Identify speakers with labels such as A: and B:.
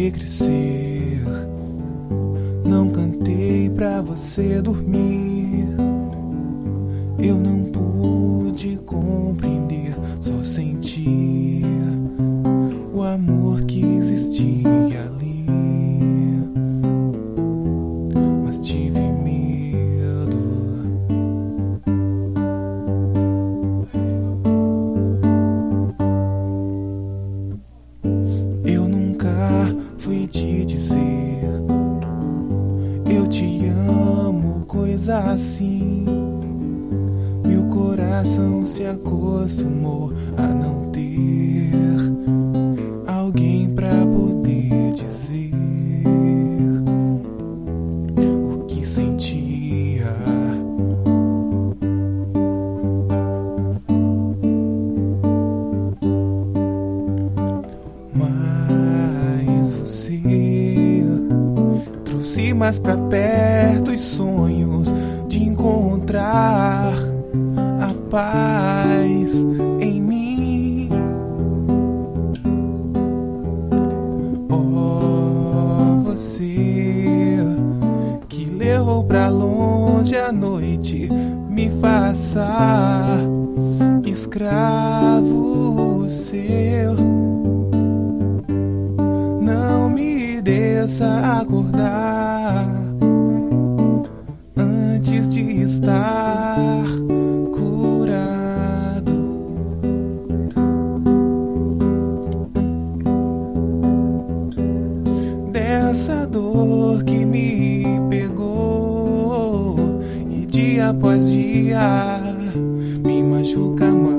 A: ver crescer, não cantei pra você dormir. Eu não pude compreender, só sentir o amor que existia ali. Mas tive medo. Eu nunca fui te dizer eu te amo, coisa assim. Meu coração se acostumou a não ter alguém pra poder dizer o que sentia. Mas você trouxe mais pra perto os sonhos de encontrar a paz em mim. Oh, você que levou pra longe a noite, me faça escravo seu. Não me deixa acordar antes de estar curado. Dessa dor que me pegou e dia após dia me machuca mais.